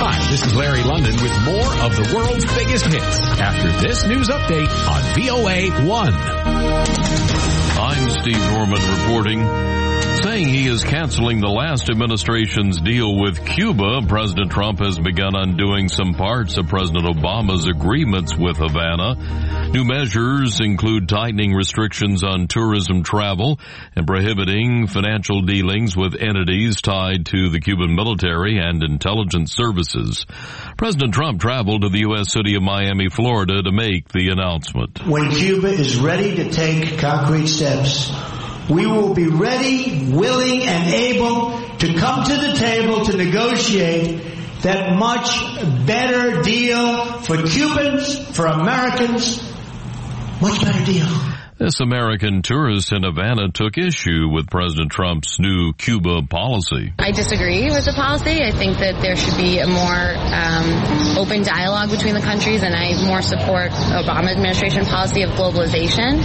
Hi, this is Larry London with more of the world's biggest hits after this news update on VOA 1. I'm Steve Norman reporting. Saying he is canceling the last administration's deal with Cuba, President Trump has begun undoing some parts of President Obama's agreements with Havana. New measures include tightening restrictions on tourism travel and prohibiting financial dealings with entities tied to the Cuban military and intelligence services. President Trump traveled to the U.S. city of Miami, Florida to make the announcement. When Cuba is ready to take concrete steps, we will be ready, willing, and able to come to the table to negotiate that much better deal for Cubans, for Americans, much better deal. This American tourist in Havana took issue with President Trump's new Cuba policy. I disagree with the policy. I think that there should be a more open dialogue between the countries, and I more support Obama administration policy of globalization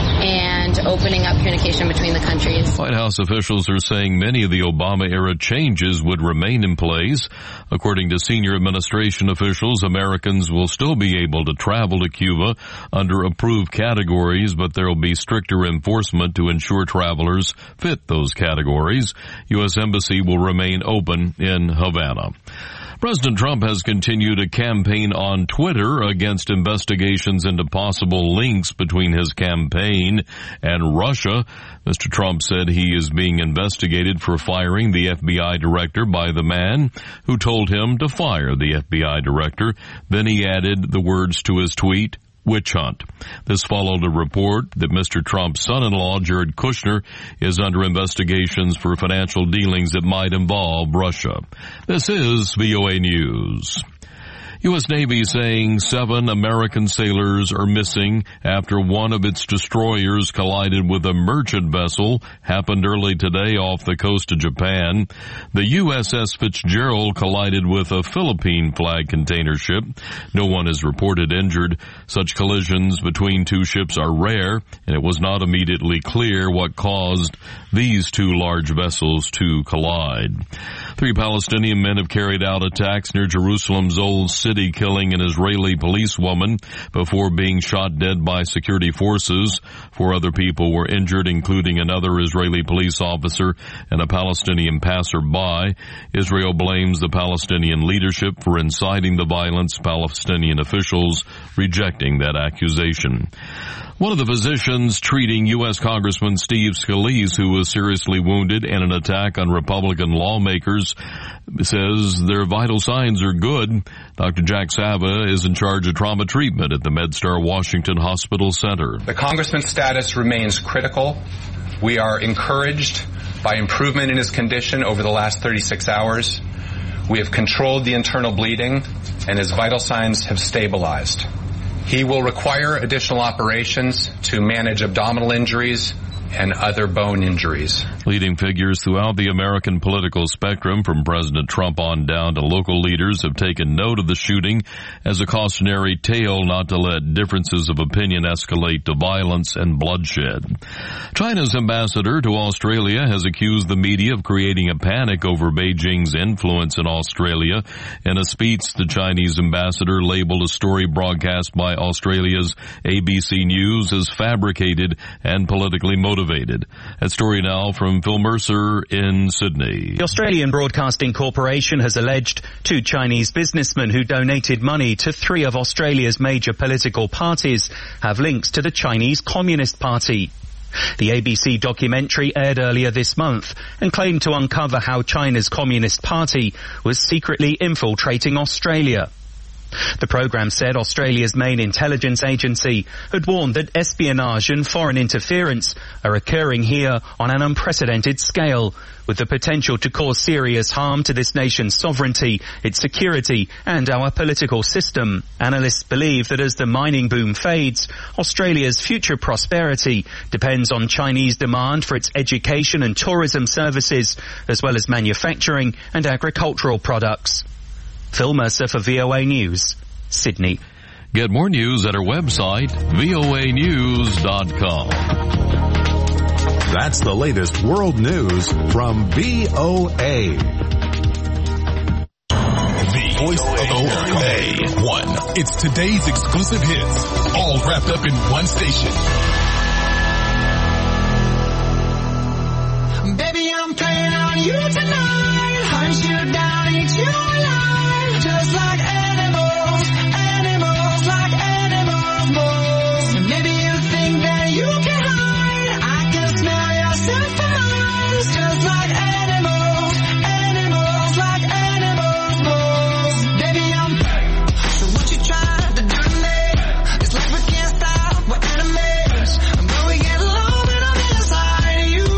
and opening up communication between the countries. White House officials are saying many of the Obama-era changes would remain in place. According to senior administration officials, Americans will still be able to travel to Cuba under approved categories, but there will be stricter enforcement to ensure travelers fit those categories. U.S. Embassy will remain open in Havana. President Trump has continued a campaign on Twitter against investigations into possible links between his campaign and Russia. Mr. Trump said he is being investigated for firing the FBI director by the man who told him to fire the FBI director. Then he added the words to his tweet, "Witch hunt." This followed a report that Mr. Trump's son-in-law, Jared Kushner, is under investigations for financial dealings that might involve Russia. This is VOA News. U.S. Navy saying 7 American sailors are missing after one of its destroyers collided with a merchant vessel. Happened early today off the coast of Japan. The USS Fitzgerald collided with a Philippine flag container ship. No one is reported injured. Such collisions between two ships are rare, and it was not immediately clear what caused these two large vessels to collide. 3 Palestinian men have carried out attacks near Jerusalem's Old City, killing an Israeli policewoman before being shot dead by security forces. 4 other people were injured, including another Israeli police officer and a Palestinian passerby. Israel blames the Palestinian leadership for inciting the violence, Palestinian officials rejecting that accusation. One of the physicians treating U.S. Congressman Steve Scalise, who was seriously wounded in an attack on Republican lawmakers, says their vital signs are good. Dr. Jack Sava is in charge of trauma treatment at the MedStar Washington Hospital Center. The congressman's status remains critical. We are encouraged by improvement in his condition over the last 36 hours. We have controlled the internal bleeding, and his vital signs have stabilized. He will require additional operations to manage abdominal injuries and other bone injuries. Leading figures throughout the American political spectrum, from President Trump on down to local leaders, have taken note of the shooting as a cautionary tale not to let differences of opinion escalate to violence and bloodshed. China's ambassador to Australia has accused the media of creating a panic over Beijing's influence in Australia. In a speech, the Chinese ambassador labeled a story broadcast by Australia's ABC News as fabricated and politically motivated. That story now from Phil Mercer in Sydney. The Australian Broadcasting Corporation has alleged 2 Chinese businessmen who donated money to 3 of Australia's major political parties have links to the Chinese Communist Party. The ABC documentary aired earlier this month and claimed to uncover how China's Communist Party was secretly infiltrating Australia. The program said Australia's main intelligence agency had warned that espionage and foreign interference are occurring here on an unprecedented scale, with the potential to cause serious harm to this nation's sovereignty, its security, and our political system. Analysts believe that as the mining boom fades, Australia's future prosperity depends on Chinese demand for its education and tourism services, as well as manufacturing and agricultural products. Phil Mercer for VOA News, Sydney. Get more news at our website, voanews.com. That's the latest world news from VOA. voice of VOA. One. It's today's exclusive hits, all wrapped up in one station. Baby, I'm playing on you tonight. Hunt you down, eat you alive. Just like animals, animals, like animals, moles. And maybe you think that you can hide. I can smell yourself for miles. Just like animals, animals, like animals, moles. Baby, I'm so what you trying to do to me? It's like we can't stop, we're enemies. But we get along when I'm inside of you.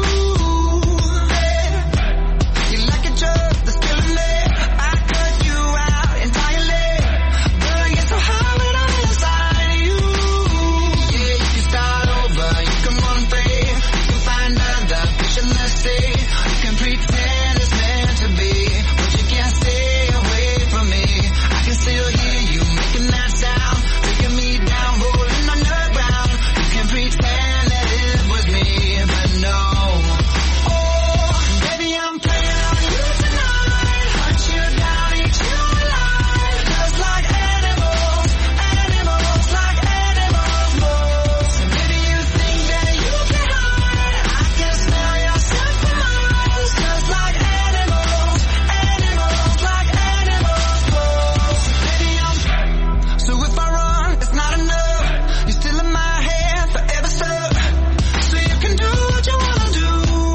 You like a drug that's killing me. I cut you out entirely. But I get so high when I'm inside of you. Yeah, you can start over, you can run free. You can find other fish in the sea. You can pretend it's meant to be, but you can't stay away from me. I can still hear you making that sound, taking me down, rolling underground. You can pretend that it was me, but no. Oh, baby, I'm playing on you tonight. Hunt you down, eat you alive. Just like animals, animals, like animals, moles. And maybe you think that you can hide. I can smell yourself for miles. Just like animals, animals, like animals, moles. Baby, I'm so if I run, it's not enough. You're still in my head, forever stuck. So you can do what you wanna do.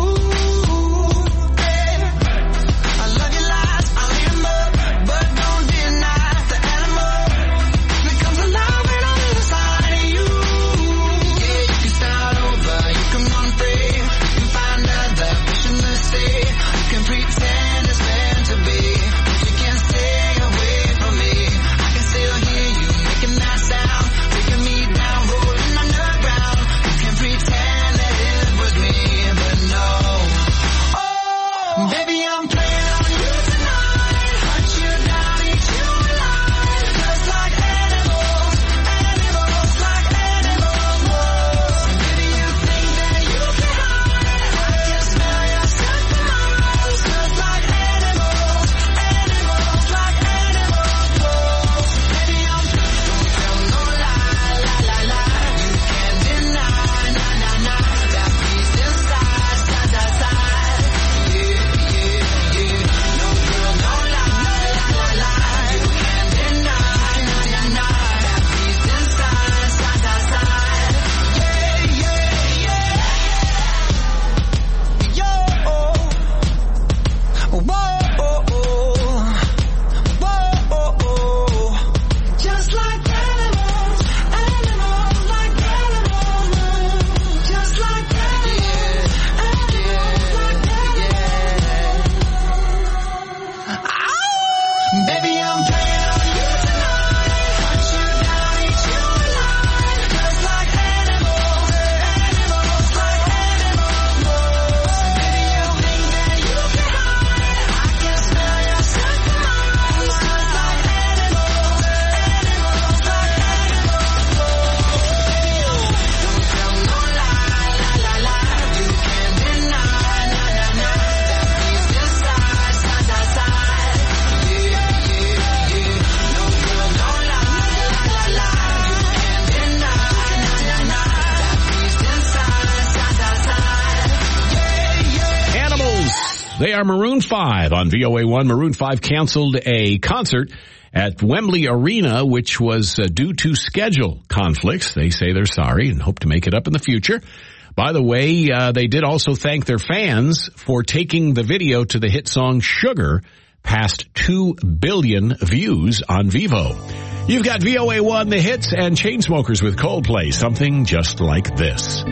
I love your lies, I'll eat them up, but don't deny the animal that comes alive when I'm inside of you. Yeah, you can start over, you can run free, you can find other fish in the sea. You can pretend it's meant to be, but you can't stay away from me. I can still hear you making that sound, taking me down, rolling underground. You can pretend that it was me, but no. Oh, baby, I'm playing on you tonight. Hunt you down, eat you alive. Just like animals, animals, like animals, moles. And maybe you think that you can hide. I can smell yourself for miles. Just like animals, animals, like animals, moles. Baby, I'm don't tell no lie, lie, lie, lie. You can't deny, nah, nah, nah. That beast inside, side, side, side. Yeah, yeah, yeah. No girl, no lie, lie, lie, lie. You can't deny, nah, nah, nah. That beast inside, side, side, side. Yeah, yeah, yeah. Yo, whoa, whoa. Just like animals, animals, like animals. Just like animals, animals, like animals. Ow! Baby, I'm playing on you tonight. Hunt you down, eat you alive. Just like animals, animals, like animals, moles. Maybe you think that you can hide. I can smell yourself for miles. Just like animals, animals, like animals, moles. Baby, don't tell no lie, lie, lie, lie. You can't deny, nah, nah, nah. That beast inside, side, side, side. Yeah, yeah, yeah. No girl, no lie, lie, lie, lie. You can't deny, nah, nah, nah. That beast inside, side, side, side. Yeah, yeah. Animals. They are Maroon 5 on VOA1. Maroon 5 canceled a concert at Wembley Arena, which was due to schedule conflicts. They say they're sorry and hope to make it up in the future. By the way, they did also thank their fans for taking the video to the hit song Sugar past 2 billion views on Vivo. You've got VOA1, the hits, and Chainsmokers with Coldplay, something just like this.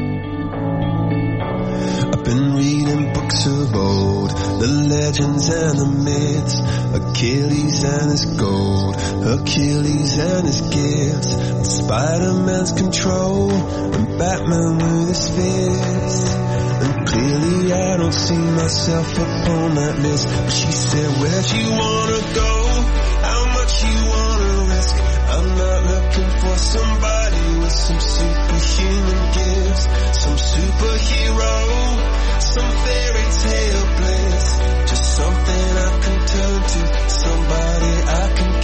I've been reading books of old, the legends and the myths, Achilles and his gold, Hercules and his gifts, and Spider-Man's control, and Batman with his fist. And clearly I don't see myself upon that list. But she said, where'd you wanna go? How much you wanna risk? I'm not looking for somebody with some superhuman gifts, some superhero, some fairy tale bliss, just something I can turn to, somebody I can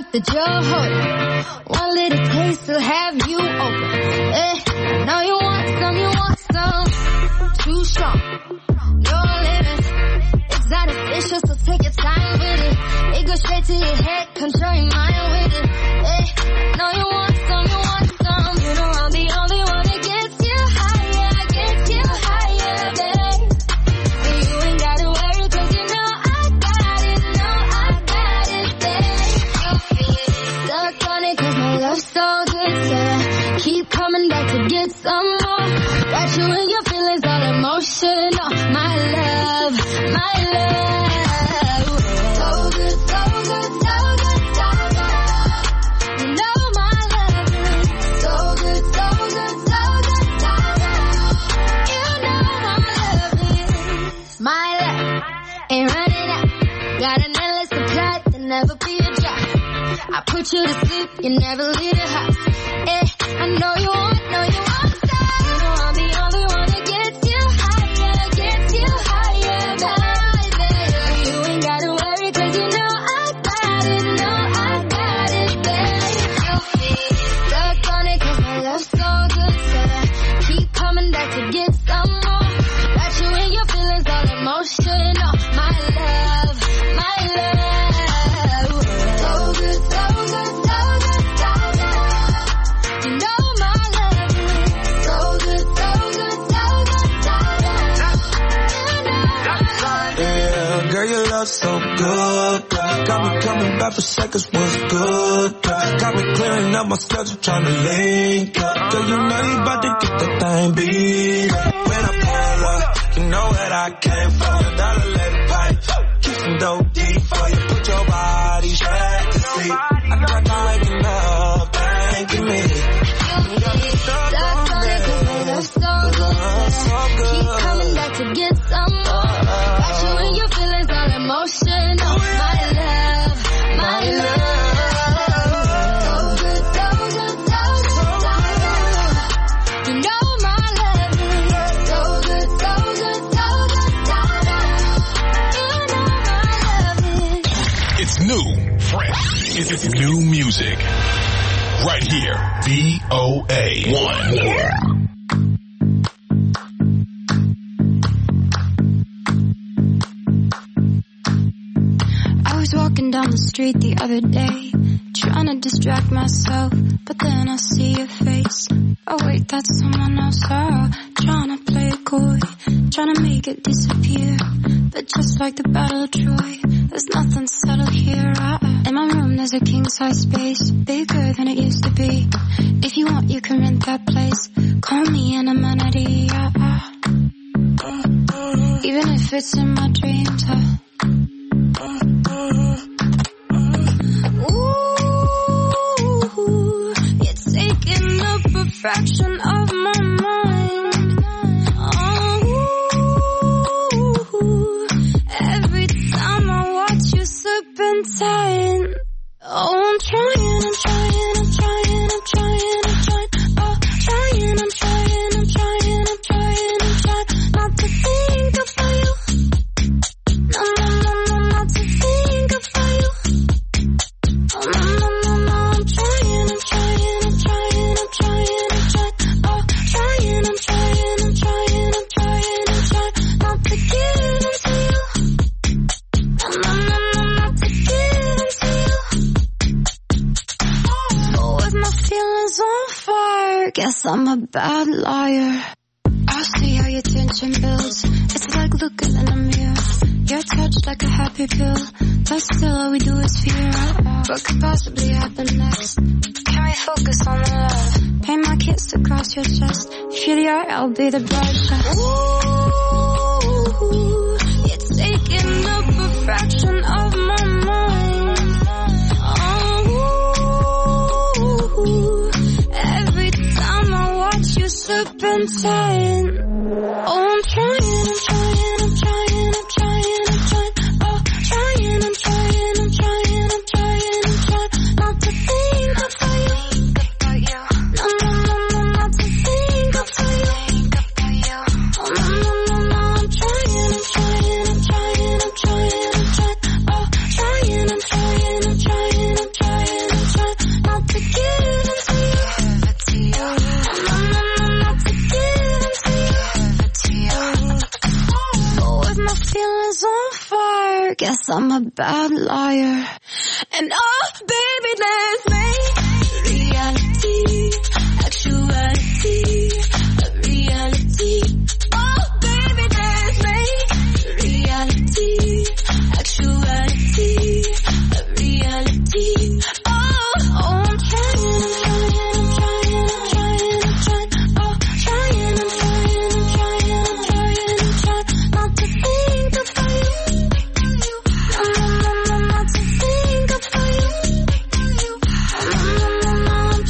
that you're holding. One little taste will have you open. Now you want some. Too strong. No limits. It's artificial, so take your time with it. It goes straight to your head, control your mind with it. Now you want some. You know I'm the only one that gets you higher, babe. And you ain't gotta worry, 'cause you know I got it, babe. Stuck on it 'cause my love's so good, so I keep coming back to get some more. Got you in your feelings, all emotional. My love. So good. You know my love is so good. You know my love is my love. Ain't running out. Got an endless supply, there'll never be a drop. I put you to sleep, you never leave the house. I know you want some. You know I'm the only one that gets you higher, baby. You ain't gotta worry, 'cause you know I got it, baby. Stuck on it 'cause my love's so good, so I keep coming back to get some more. Got you in your feelings, all emotional. My love. So good. You know my love is so good. Yeah, girl, your love so good, girl. Got me coming back for seconds, what's good, girl. Got me clearing up my schedule, trying to link up. Girl, you know you about to get that thing beat up. When I pull up, you know that I came from a dollar letter pipe. Keep some dope deep for you, put your body straight to sleep. I got you waking up, thanking me. Stuck on it 'cause my love's so good. Keep coming back to get some more. Got you in your feelings, all emotional. My love. So good. You know my love is so good. You know my love is. It's new, fresh. It's new music. Right here, VOA1. I was walking down the street the other day, trying to distract myself, but then I see your face. Oh wait, that's someone else. Trying to play it coy, trying to make it disappear. But just like the Battle of Troy, there's nothing subtle here. In my room there's a king-size space, bigger than it used to be. If you want, you can rent that place. Call me an amenity. Even if it's in my dreams. Ooh, you're taking up a fraction of my mind. Ooh, every time I watch you serpentine. Oh, I'm trying. Oh, trying not to think about you. No, not to think about you. Oh, no, I'm trying. Oh, trying not to give into you. No, not to give into you. Oh, with my feelings on fire, guess I'm a bad liar. I see how your tension builds. It's like looking in a mirror. You're touched like a happy pill, but still all we do is fear. What could possibly happen next? Can we focus on the love? Paint my kiss across your chest. If you're the art, I'll be the brush. Ooh, you're taking up a fraction of my mind. Ooh, every time I watch you serpentine. Oh, I'm trying. Oh, trying. Oh, trying. Not to think about you. No, not to think about you. Oh, no, I'm trying. Oh, trying. guess I'm a bad liar. And oh, baby, there's me. Reality, actuality, reality. Oh, baby, there's me. Reality, actuality, reality. Oh, I'm trying. Oh, trying not to think of you. Not to think of you. I'm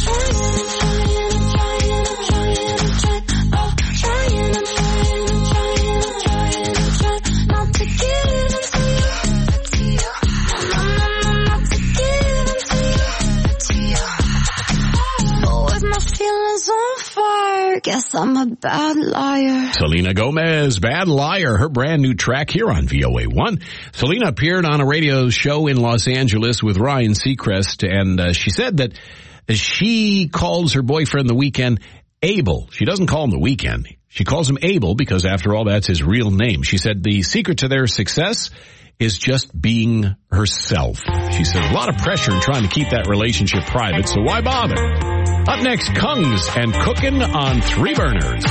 trying not to give in to you. Not to give in to you. Oh, with my feelings on fire, guess I'm a bad liar. Selena Gomez, Bad Liar, her brand new track here on VOA1. Selena appeared on a radio show in Los Angeles with Ryan Seacrest, and she said that she calls her boyfriend The Weeknd Abel. She doesn't call him The Weeknd. She calls him Abel because, after all, that's his real name. She said the secret to their success is just being herself. She said a lot of pressure in trying to keep that relationship private, so why bother? Up next, Kungs and Cookin' on Three Burners.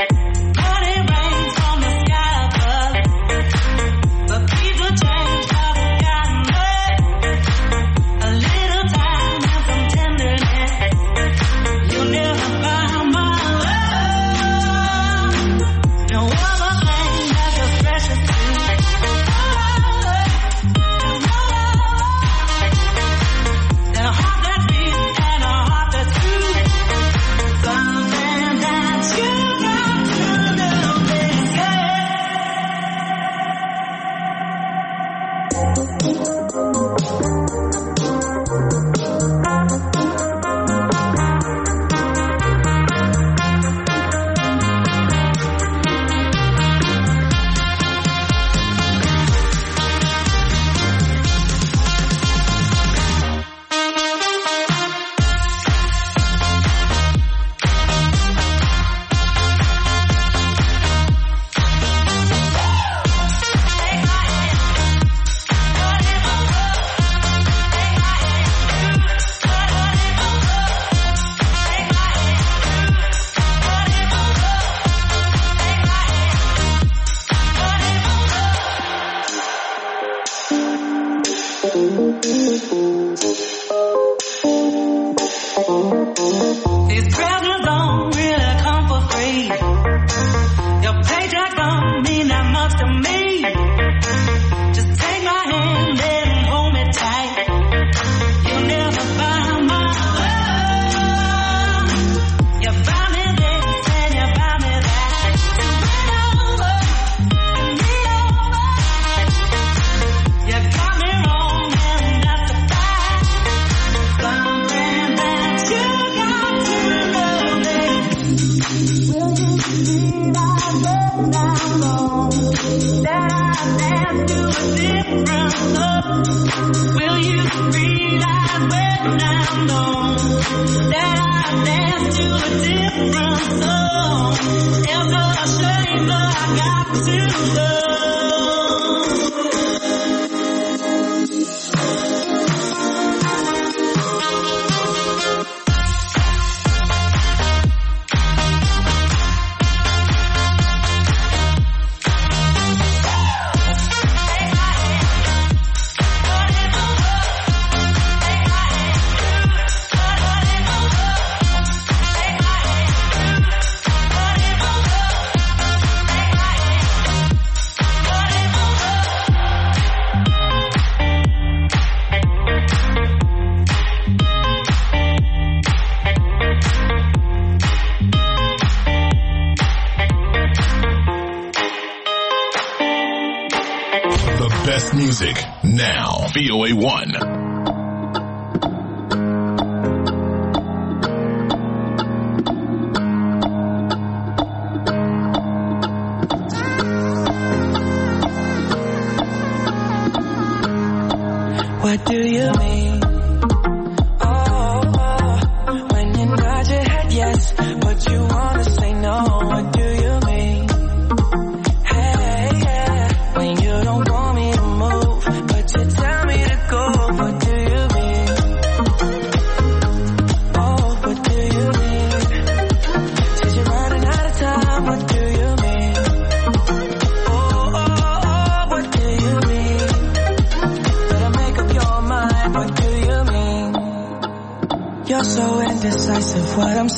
Music now. VOA1. What do you mean? Oh, when you nod your head yes, but you wanna say no. What do you mean? Hey, yeah, when you don't want me to move,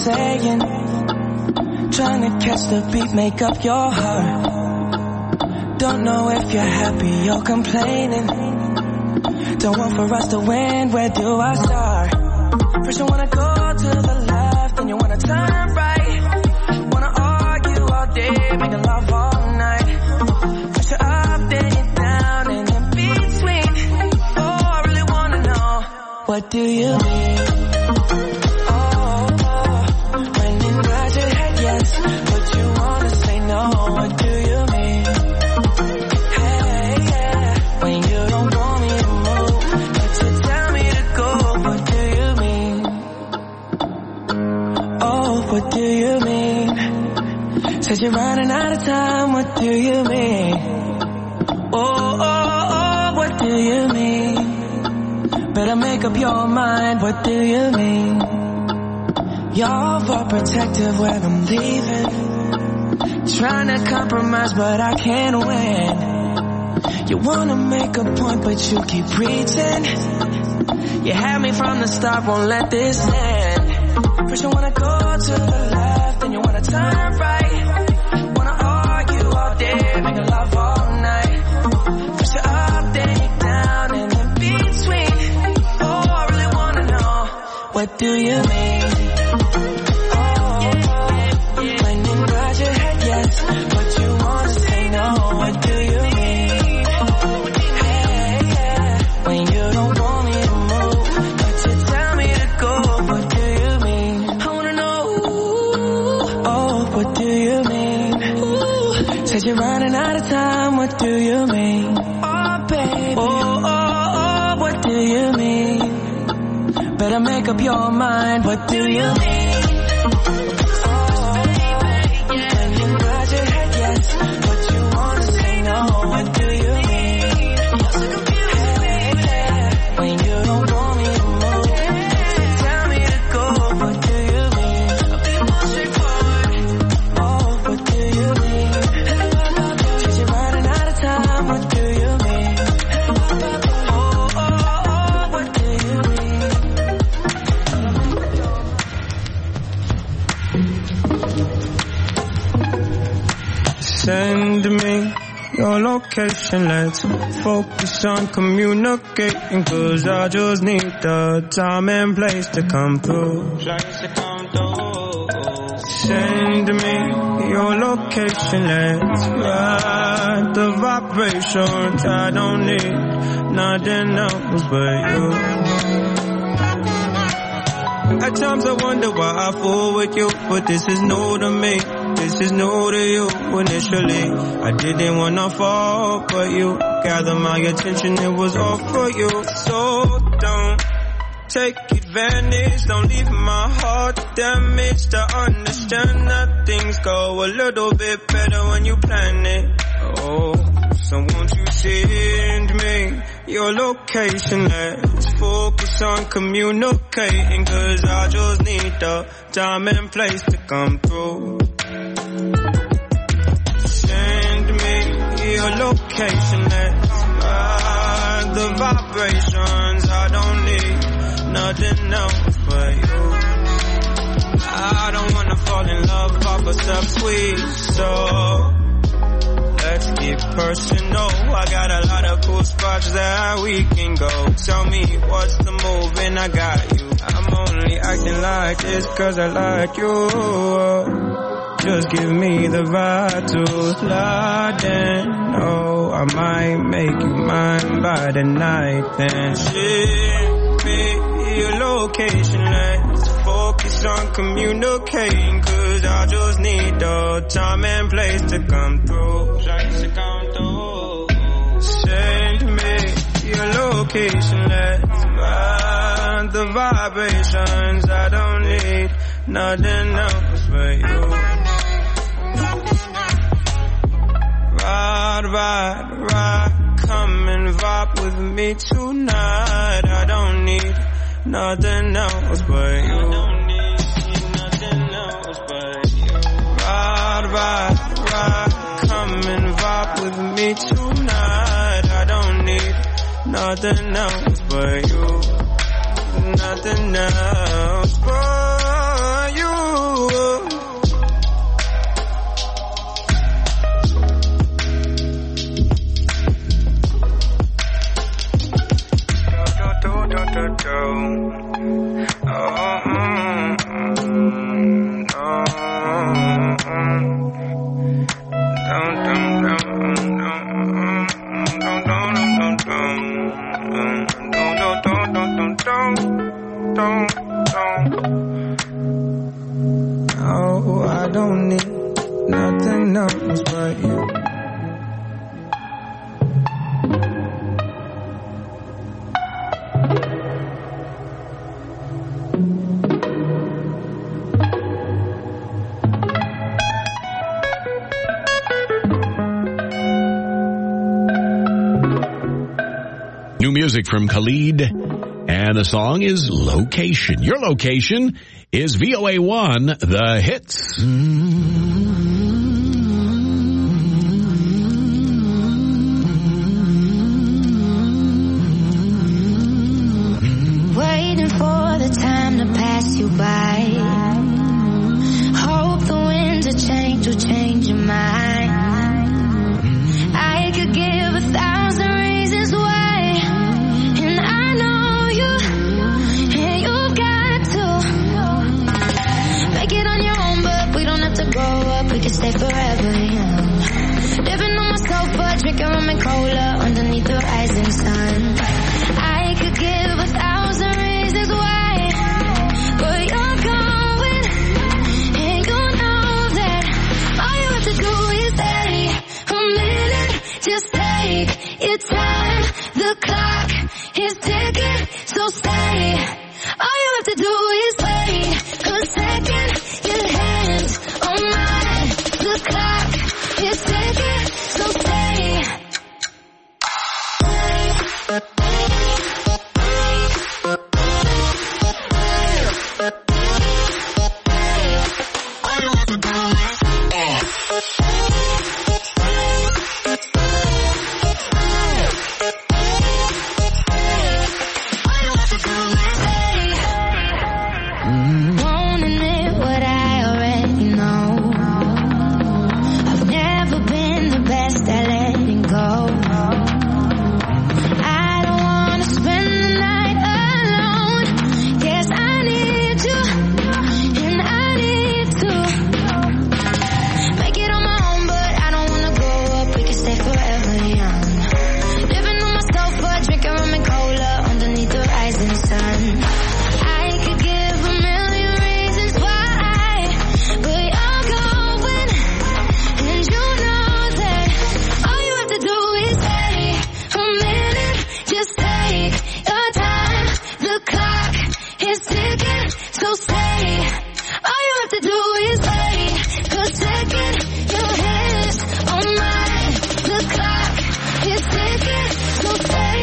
saying. Trying to catch the beat, make up your heart. Don't know if you're happy or complaining. Don't want for us to win, where do I start? First you wanna go to the left, then you wanna turn right. Wanna argue all day, making love all night. First you're up, then you're down, and in between. Oh, I really wanna know, what do you mean? When you nod your head yes, but you wanna say no, what do you mean? Hey, yeah, when you don't want me to move, but you tell me to go, what do you mean? Oh, what do you mean? Said you're running out of time, what do you mean? Oh, what do you mean? Better make up your mind, what do you mean? You're overprotective when I'm leaving. Trying to compromise, but I can't win. You wanna make a point, but you keep preaching. You had me from the start, won't let this end. First you wanna go to the left, then you wanna turn right. Wanna argue all day, make love all night. First you're up, then you're down, and in between. Oh, I really wanna know, what do you mean? When you nod your head yes, but you wanna say no, what do you mean? Hey, yeah, when you don't want me to move, but you tell me to go, what do you mean? I wanna know, oh, what do you mean? Said you're running out of time, what do you mean? Oh, baby, oh, what do you mean? Better make up your mind, what do you mean? Send me your location, let's focus on communicating, cause I just need the time and place to come through. Send me your location, let's ride the vibrations. I don't need nothing else but you. At times I wonder why I fool with you, but this is new to me. This is new to you. Initially, I didn't wanna fall, but you gathered my attention, it was all for you. So don't take advantage, don't leave my heart damaged. I understand that things go a little bit better when you plan it. Oh, so won't you send me your location? Let's focus on communicating, cause I just need the time and place to come through. Send me your location, let's ride the vibrations. I don't need nothing else but you. I don't wanna fall in love off a sub-sweet, so let's get personal. I got a lot of cool spots that we can go. Tell me what's the move and I got you. I'm only acting like this cause I like you. Just give me the vibe to slide in. Oh, I might make you mine by the night. Then ship me your location, let's focus on communicating, cause I just need the time and place to come through. Send me your location, let's ride the vibrations. I don't need nothing else but you. Ride, come and vibe with me tonight. I don't need nothing else but you. Ride, come and vibe with me tonight. I don't need nothing else but you. Nothing else but you. don't need nothing else but you. New music from Khalid, and the song is Location. Your location is VOA1, The Hits. Waiting for the time to pass you by. Hope the winds of change will change your mind. I could give 1,000 reasons why, and I know you, and you've got to make it on your own, but we don't have to grow up, we can stay forever young. Living on my sofa, drinking rum and cola underneath the rising sun. I could give 1,000 reasons why, but you're going, and you know that all you have to do is stay a minute. Just take your time, the clock is ticking, so stay. All you have to do is wait a second, your hands on mine. The clock is ticking, so stay. All you have to do Won't admit what I already know. I've never been the best at letting go. I don't wanna spend the night alone. Yes, I need you, and I need to make it on my own, but I don't wanna grow up, we can stay forever young. Living on my sofa, drinking rum and cola underneath the rising sun. I could give 1,000,000 reasons why, but you're going, and you know that all you have to do is stay a minute. Just take your time, the clock is ticking, so stay. All you have to do is wait a second, your hands on mine. The clock is ticking, so stay.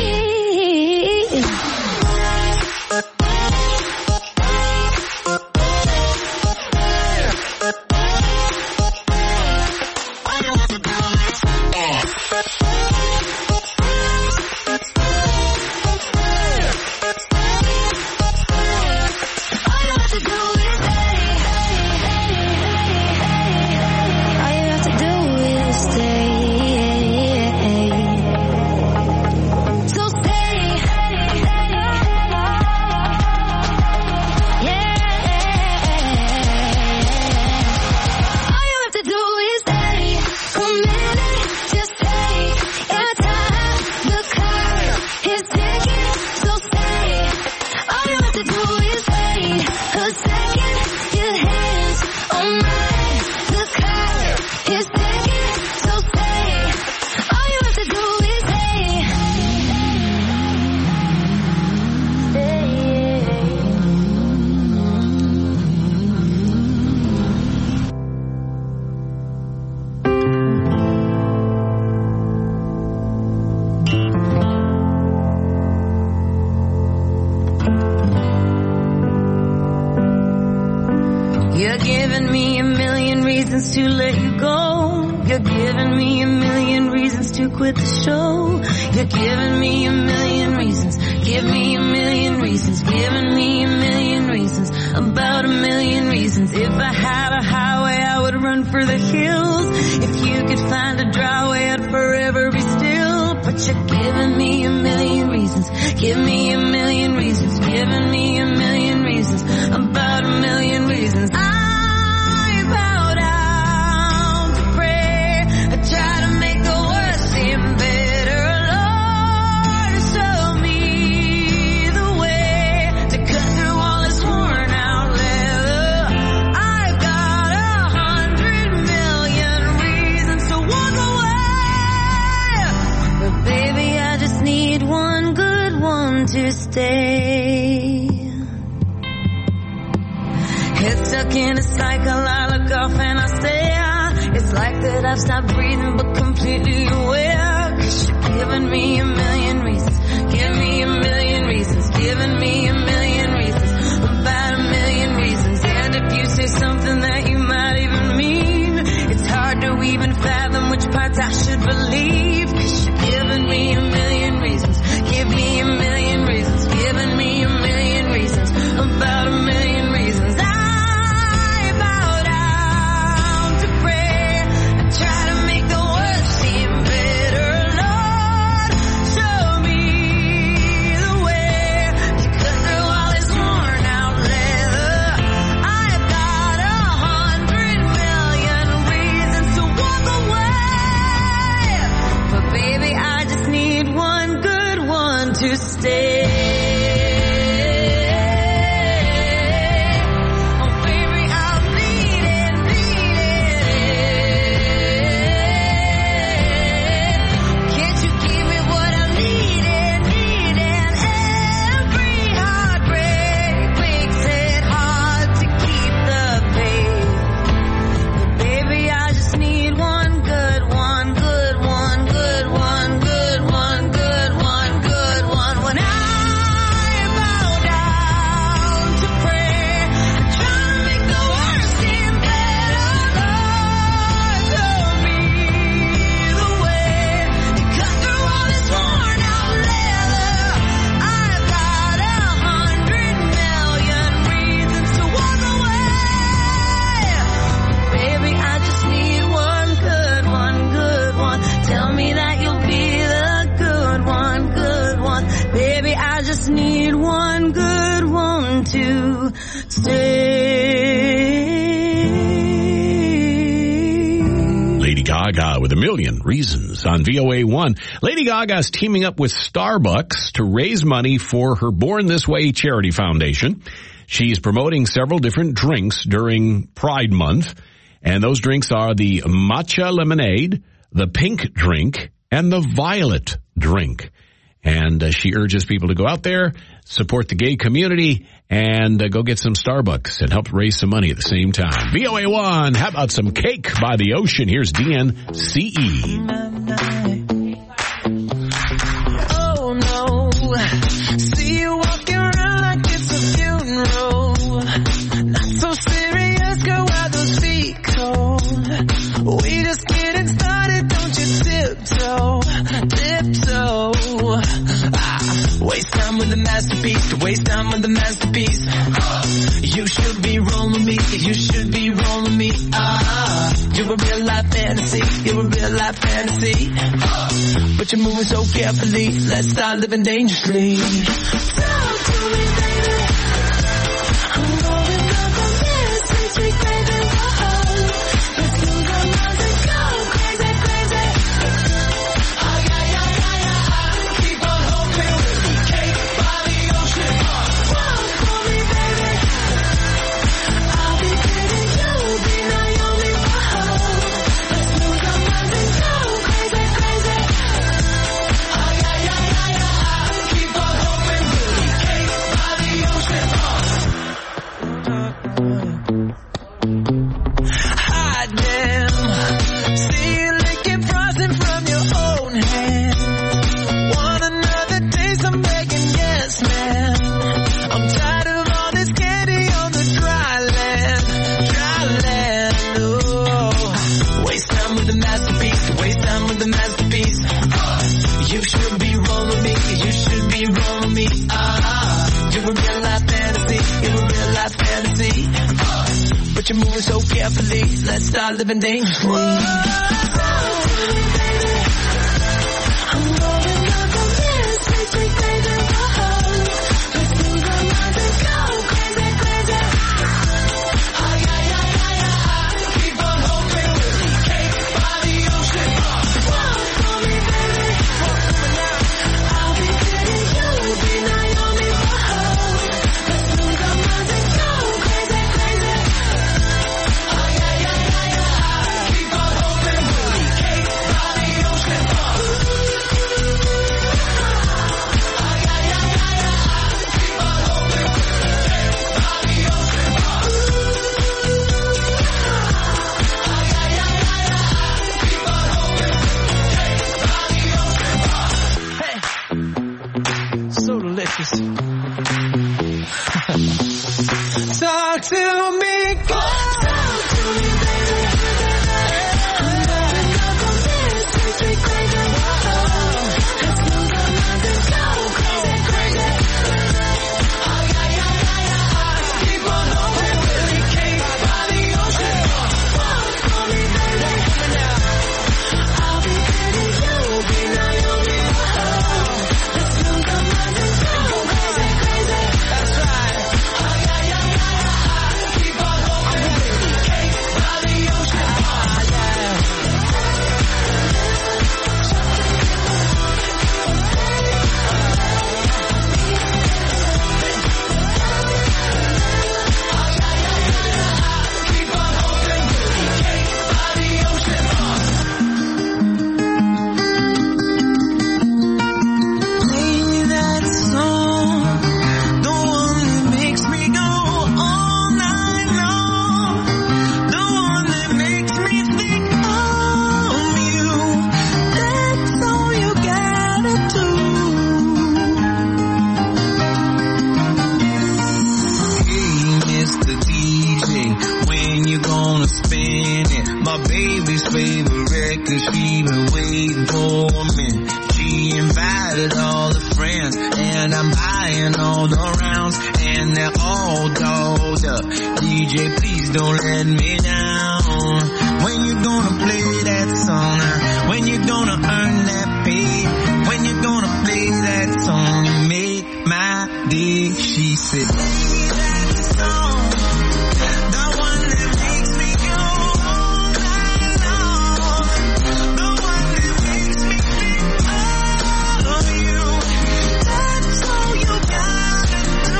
You're giving me 1,000,000 reasons to let you go. You're giving me 1,000,000 reasons to quit the show. You're giving me 1,000,000 reasons. Give me 1,000,000 reasons. Giving me 1,000,000 reasons. About 1,000,000 reasons. If I had a highway, I would run for the hills. If you could find a dry way, I'd forever be still. But you're giving me 1,000,000 reasons. Give me 1,000,000 reasons. Giving me 1,000,000 reasons. About 1,000,000 reasons. I bow down to pray. I try to make the worst seem better. Lord, show me the way to cut through all this worn out leather. I've got 100 stay. Head stuck in a cycle, I look off and I stare. It's like that I've stopped breathing but completely aware. 'Cause you're giving me a million reasons. Give me a million reasons. Giving me a million reasons. About a million reasons. And if you say something that you might even mean, it's hard to even fathom which parts I should believe. 'Cause you're giving me a million reasons. Give me a million reasons. Giving me a million reasons. About a million reasons. I bow down to pray. I try to make the world seem better. Lord, show me the way to cut through all this worn out leather. I've got 100 million reasons to walk away. But baby, I just need one good one to stay. Need one good one to stay. Lady Gaga with a million reasons on VOA1. Lady Gaga's teaming up with Starbucks to raise money for her Born This Way charity foundation. She's promoting several different drinks during Pride Month, and those drinks are the matcha lemonade, the pink drink, and the violet drink. And she urges people to go out there, support the gay community, and go get some Starbucks and help raise some money at the same time. VOA1, how about some cake by the ocean? Here's DNCE. Oh no, see you walking around like it's a funeral. Not so serious, girl, why those feet cold? We just getting started, don't you tiptoe, tiptoe. Waste time with the masterpiece, waste time with the masterpiece. You should be rolling me, you should be rolling me. You're a real life fantasy, you're a real life fantasy. But you're moving so carefully, let's start living dangerously. Talk to me, baby. I'm going up on this, sweet, sweet baby. Let's lose our minds and go crazy, crazy. Keep on hoping we'll be cake by the ocean. Walk for me, baby. I'll be pretty, you'll be Naomi. Let's lose our minds and go crazy, crazy. Keep on hoping we'll be cake by the ocean. Hide them. See you licking frosting from your own hand. Want another taste? I'm begging, yes, man. I'm tired of all this candy on the dry land, dry land. Oh, waste time with the masterpiece, waste time with the masterpiece. You should be rolling me, you should be rolling me. You're a real life fantasy, you're a real life fantasy. But you're moving so carefully, let's start living dangerously. I'm going up on this, sweet, sweet baby. Let's lose our minds and go crazy, crazy. Keep on hoping we'll be cake by the ocean. Walk for me, baby. I'll be pretty, you'll be Naomi. Let's lose our minds and go crazy, crazy. Keep on hoping we'll be cake by the ocean. you gonna spend it? My baby's favorite record, she been waiting for me. She invited all the friends, and I'm buying all the rounds, and they're all dolled up. DJ, please don't let me down. When you gonna play that song? When you gonna earn that pay? When you gonna play that song and make my day? She said, play that song, the one that makes me go all night long, the one that makes me think all of you. That's all you gotta do.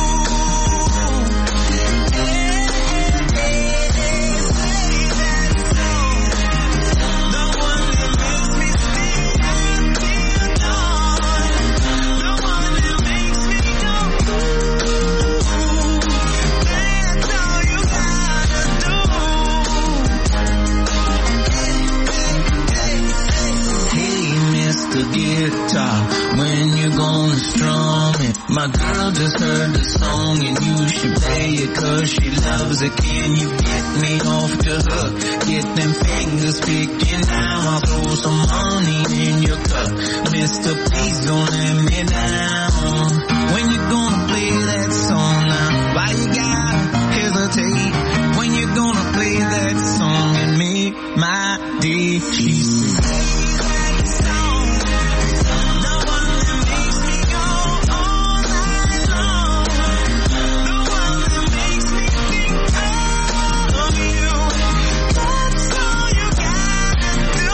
Hey, play that song, the one that makes me stay until dawn, the one that makes me go ooh. That's all you gotta do. Hey, Mr. Guitar, when you gonna strum it? My girl just heard the song and you should play it 'cause she loves it. Can you get me off the hook? Get them fingers picking now. I'll throw some money in your cup. Mister, please don't let me down. When you gonna play that song now? Why you gotta hesitate? When you gonna play that song and make my day? She said, play that song, the one that makes me go all night long, the one that makes me think all of you. That's all you gotta do.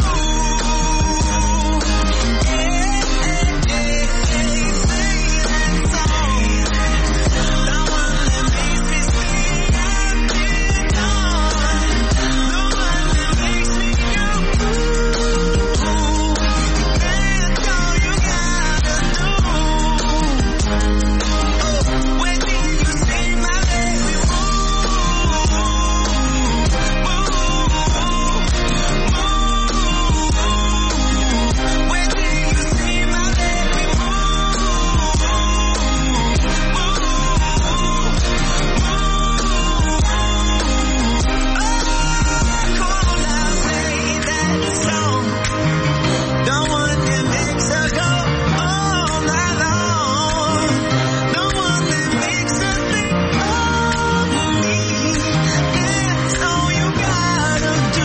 Hey, play that song, the one that makes me stay until dawn, the one that makes me go ooh. That's all you gotta do. When did you see my baby move? When did you see my baby the one that makes her go all night long, the one that makes her think of me. That's all you gotta do.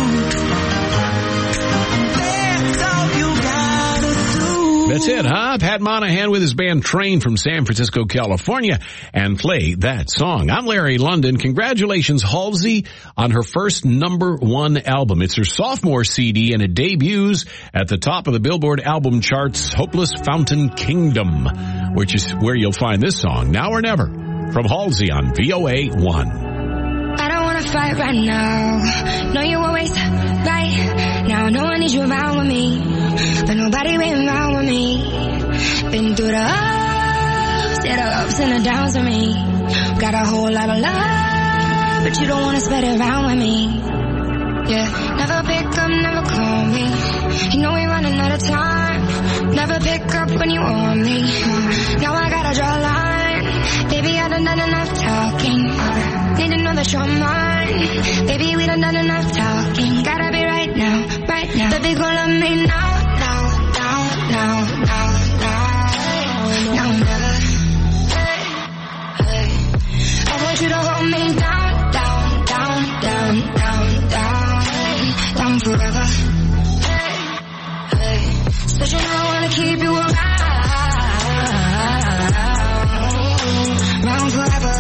That's all you gotta do. That's it, huh? Pat Monahan with his band Train from San Francisco, California, and play that song. I'm Larry London. Congratulations, Halsey, on her first #1 album. It's her sophomore CD, and it debuts at the top of the Billboard album charts, Hopeless Fountain Kingdom, which is where you'll find this song, Now or Never, from Halsey on VOA1. I don't wanna fight right now. No, you always right. Now no one needs you around with me, but nobody been around with me. Been through the ups, yeah, the ups and the downs with me. Got a whole lot of love, but you don't wanna spread it around with me. Yeah, never pick up, never call me. You know we running out of time. Never pick up when you want me. Now I gotta draw a line. Baby, I done enough talking. Need to know that you're mine. Baby, we done enough talking. Gotta be right now, right now. Baby, gon' love me now, now, now, now, now, now, now, never. Hey, hey. I want you to hold me down, down, down, down, down, down, down forever. Hey, hey. Said you know I wanna keep you around forever.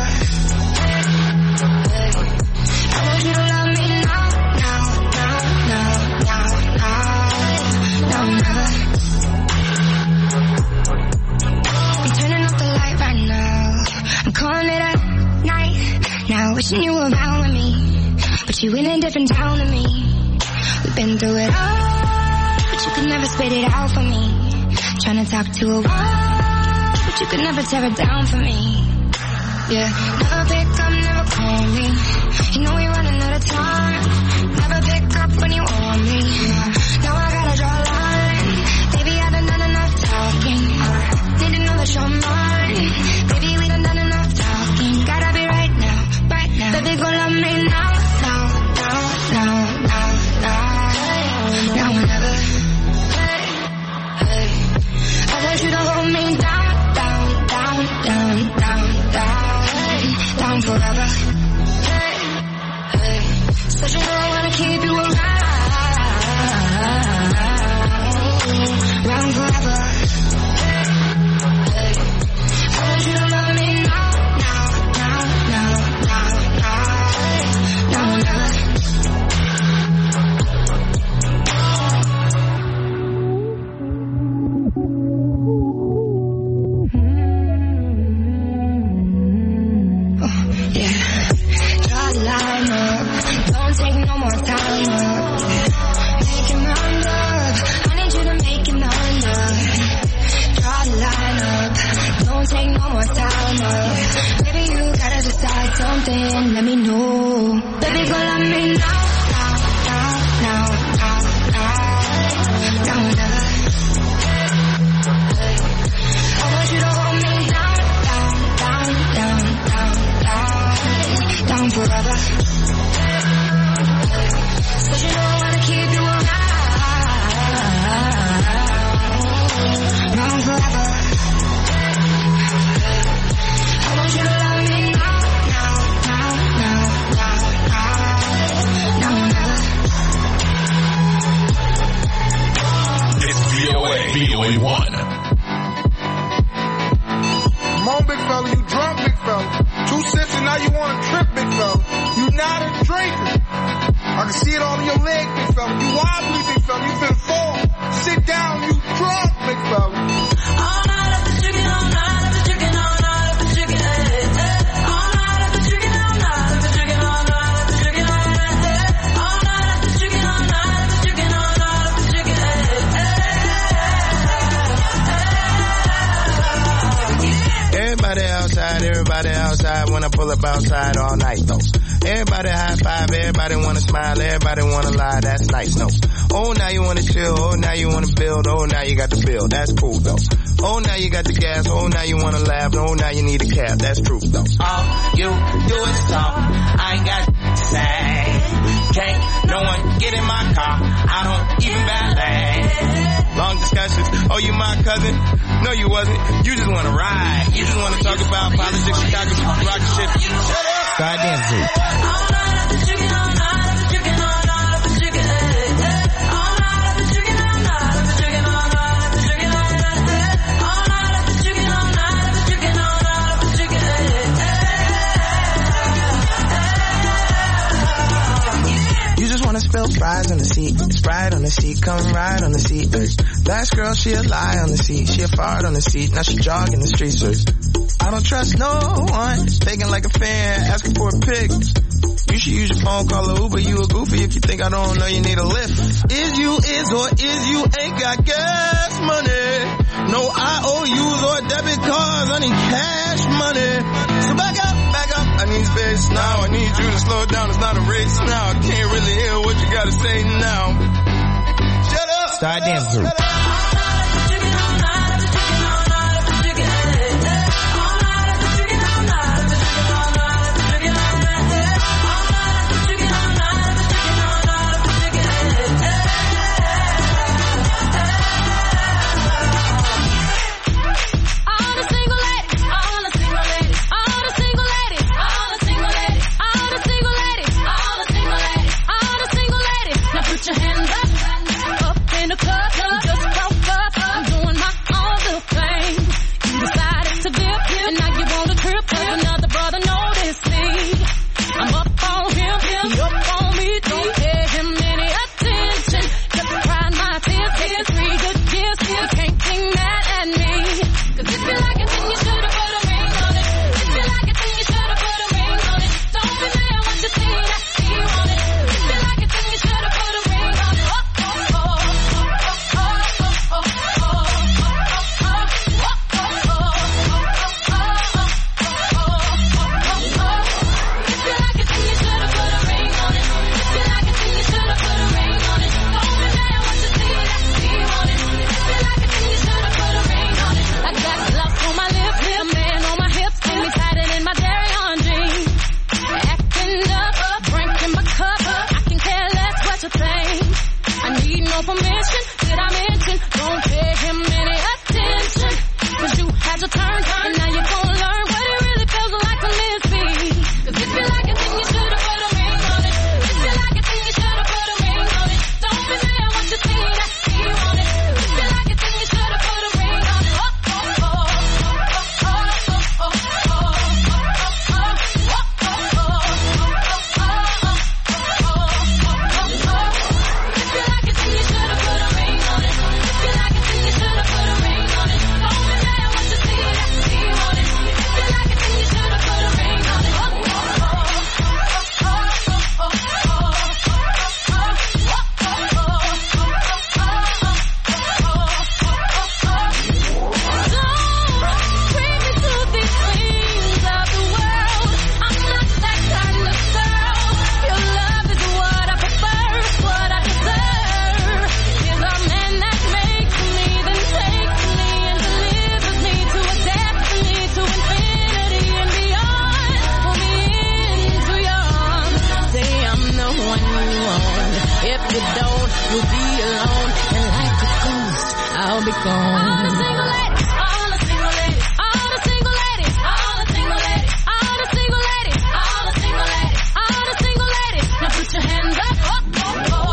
I want you to love me now, now, now, now, now, now, now, never. I'm turning off the light right now. I'm calling it a night. Now wishing you were around with me, but you in a different town than me. We've been through it all, but you could never spit it out for me. Trying to talk to a wall, but you could never tear it down for me. Yeah, never pick up, never call me. You know we running out of time. Never pick up when you want me. Now I gotta draw a line. Baby, I done enough talking. Need to know that you're mine. Baby, we done enough talking. Gotta be right now, right now. Baby, gon' love me now. Said you know I wanna keep you around forever. I want you to love me now, never. Line up, don't take no more time up. Making my love, I need you to make it under. Draw the line up, don't take no more time up. Baby, you gotta decide something, let me know. Baby, go let me know. Now, never. I want you to hold me down forever. Said you know I wanna keep you around forever. I want you to love me now, never. It's VOA1. Come on, big fella, you drunk, big fella. 2 sips and now you want to trip, big fella. You not a drinker. I can see it all in your leg, big fella. You wobbly, big fella. You finna fall. Sit down, you drunk, big fella. All night of the chicken, all night of the chicken, all night of the chicken, all night of the chicken, all night of the chicken, all night of the chicken, all night of the chicken, all night of the chicken, all night of the chicken, Everybody outside when I pull up outside all night though. Everybody high five, everybody wanna smile, everybody wanna lie, that's nice, no. Oh, now you wanna chill, oh, now you wanna build, oh, now you got the bill, that's cool though. Oh, now you got the gas, oh, now you wanna laugh, oh, now you need a cab, that's true though. All you do is talk, I ain't got to say. Can't no one get in my car, I don't even valet. Long discussions, oh, you my cousin? No, you wasn't, you just wanna ride. You just wanna talk about politics, Chicago, rocket ship. Goddamn food. all night of the chicken, all night of the chicken, all night of the chicken, all night of the chicken, all night of the chicken, all night of the chicken, all night of the chicken, all night of the chicken, all night of the chicken. You just wanna spill fries on the seat, Sprite on the seat, come ride on the seat. Last girl, she a lie on the seat, she a fart on the seat, now she jogging the streets. I don't trust no one, thinking like a fan, asking for a pic. You should use your phone, call a Uber, you a goofy if you think I don't know you need a lift. Is you ain't got gas money, no IOUs or debit cards, I need cash money. So back up, I need space now, I need you to slow it down, it's not a race now, I can't really hear what you gotta say now. Shut up! Start dancing. if you don't, you'll be alone. And like a ghost, I'll be gone. All the single ladies, all the single ladies, all the single ladies, all the single ladies, all the single ladies, all the single ladies, all the single ladies. Now put your hands up, oh, oh, oh.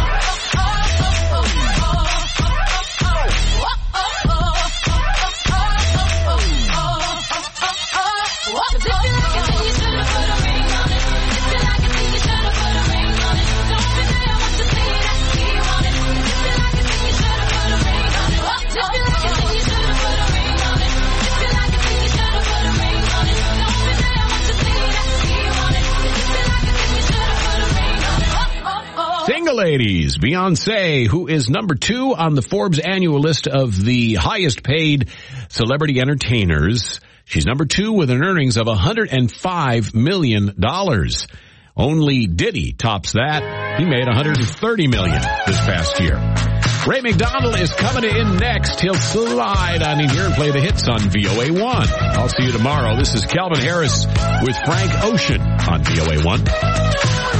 Single ladies, Beyonce, who is number 2 on the Forbes annual list of the highest paid celebrity entertainers. She's number 2 with an earnings of $105 million. Only Diddy tops that. He made $130 million this past year. Ray McDonald is coming in next. He'll slide on in here and play the hits on VOA1. I'll see you tomorrow. This is Calvin Harris with Frank Ocean on VOA1.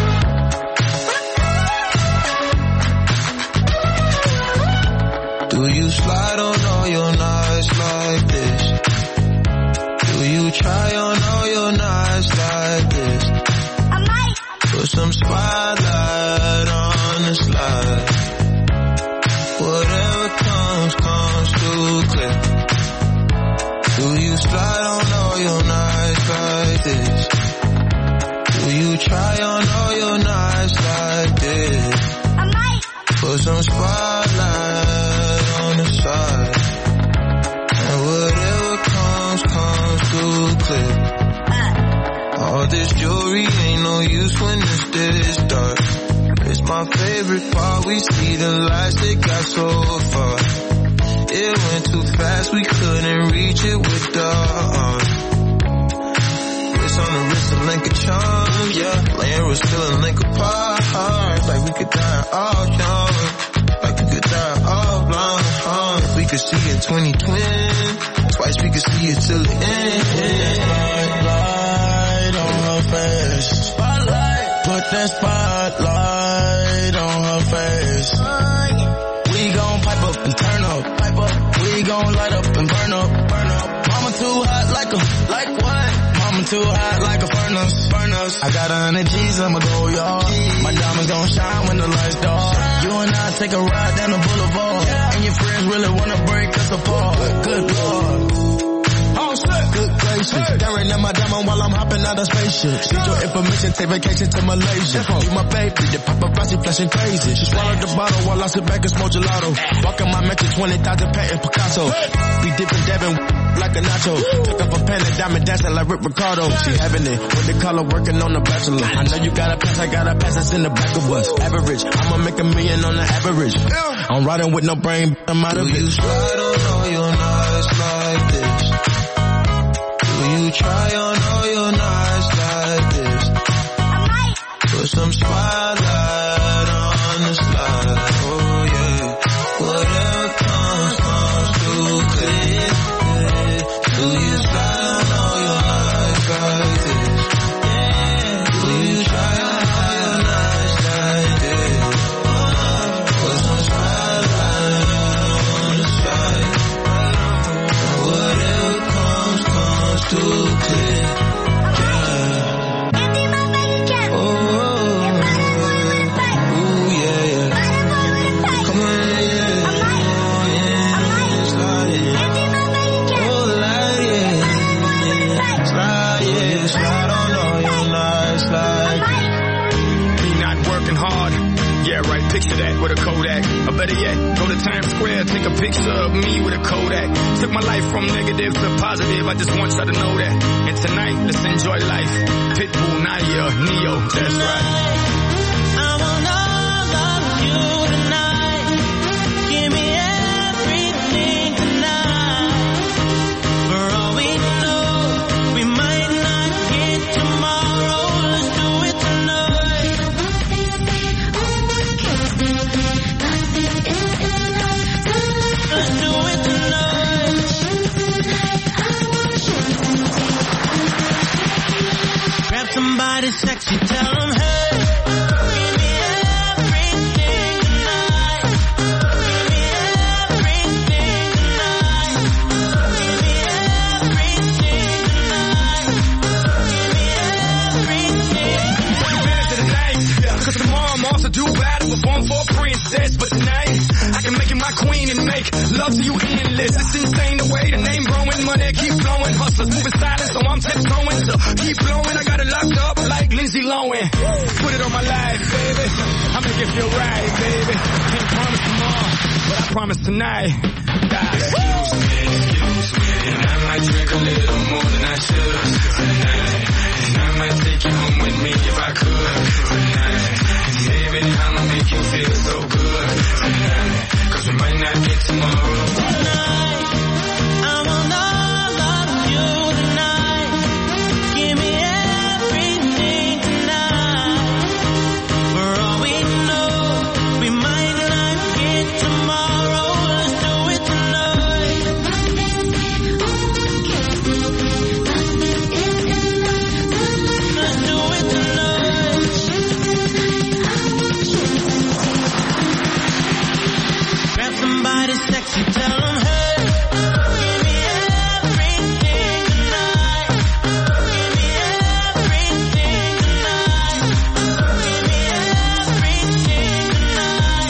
Do you slide on all your nights like this? Do you try on all your nights like this? I might put some spotlight on the slide. Whatever comes too clear. Do you slide on all your nights like this? Do you try on all your nights like this? I might put some spotlight on the side. And whatever comes too clear. All this jewelry ain't no use when it's this dark. It's my favorite part, we see the lights that got so far. It went too fast, we couldn't reach it with the arm. It's on the wrist of link of charm, yeah. Laying was still a link apart. Like we could die all young, like we could die all blind. If we could see in 2020, twice we could see it till the end. Spotlight on her face. Spotlight. Put that spotlight on her face. We gon' pipe up and turn up. Pipe up. We gon' light up and burn up. Burn up. Mama too hot like what? Mama too hot like a furnace. Furnace. I got 100 G's, I'ma go, y'all. My diamonds gon' shine when the lights dark. You and I take a ride down the boulevard. And your friends really wanna break us apart. Good Lord. Oh shit. Good gracious. Staring at my diamond while I'm hopping out of spaceship. Need your information, take vacation to Malaysia. You my baby, the paparazzi flashing crazy. She swallowed the bottle while I sit back and smoke gelato. Walking my mansion, 20,000 patent Picasso. Be dipping, dabbing like a nacho. Took up a pen and diamond dancing like Rick Ricardo. She having it with the color working on the bachelor. I know you got a pass, I got a pass that's in the back of us. Average, I'ma make $1 million on the average. I'm riding with no brain, I'm out of it. Do you slide on all your nights like this? Do you try on all your nights like this? I might put some spotlight on the slide. Oh yeah, whatever comes too clear. Do you slide on all your nights like this? Do you try on all your nights like this? Put some spotlight on the side. Whatever comes too clear. Picture that with a Kodak, or better yet, go to Times Square, take a picture of me with a Kodak. Took my life from negative to positive, I just want y'all to know that. And tonight, let's enjoy life. Pitbull, Nadia, Neo, that's right. I want all of you tonight. Give me everything tonight. For all we know, we might not get tomorrow. Let's do it tonight. Let's do it tonight. Grab somebody sexy, tell them, hey, give me everything. Cause tomorrow I'm off to do battle, perform for a princess. But tonight, I can make you my queen and make love to you endless. It's insane the way the name growing, money keep flowing. Hustlers moving silent, so I'm tiptoeing. So keep blowing, I got it locked up like Lindsay Lohan. Put it on my life, baby. I make it feel right, baby. Can't promise tomorrow, but I promise tonight. Excuse me, and I might drink a little more than I should tonight. And I might take you home with me if I could tonight. And baby, I'ma make you feel so good tonight. Cause we might not get tomorrow. Tonight, I wanna love you tonight. Give me everything tonight. For all we know, we might not get tomorrow. Let's do it tonight. Let's do it tonight. Grab somebody sexy, tell them, hey, give me everything tonight. Give me everything tonight. Give me everything tonight.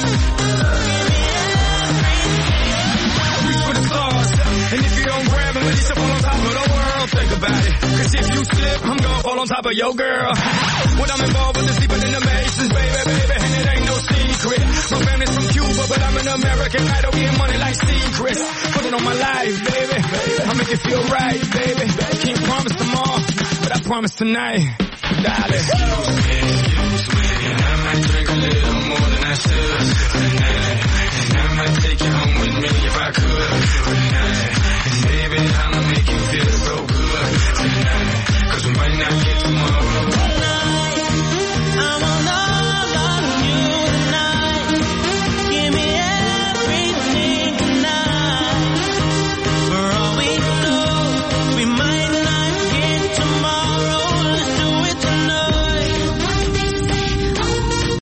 Reach for the stars, and if you don't grab them, at least fall on top of the world. Think about it, cause if you slip, I'm gonna fall on top of your girl. When I'm involved with this deeper than the Masons, baby, and it ain't no secret. My family's from Cuba, but I'm an American idol, getting money like secrets. Put it on my life, baby, I make it feel right, baby. Can't promise tomorrow, but I promise tonight, darling. Excuse me,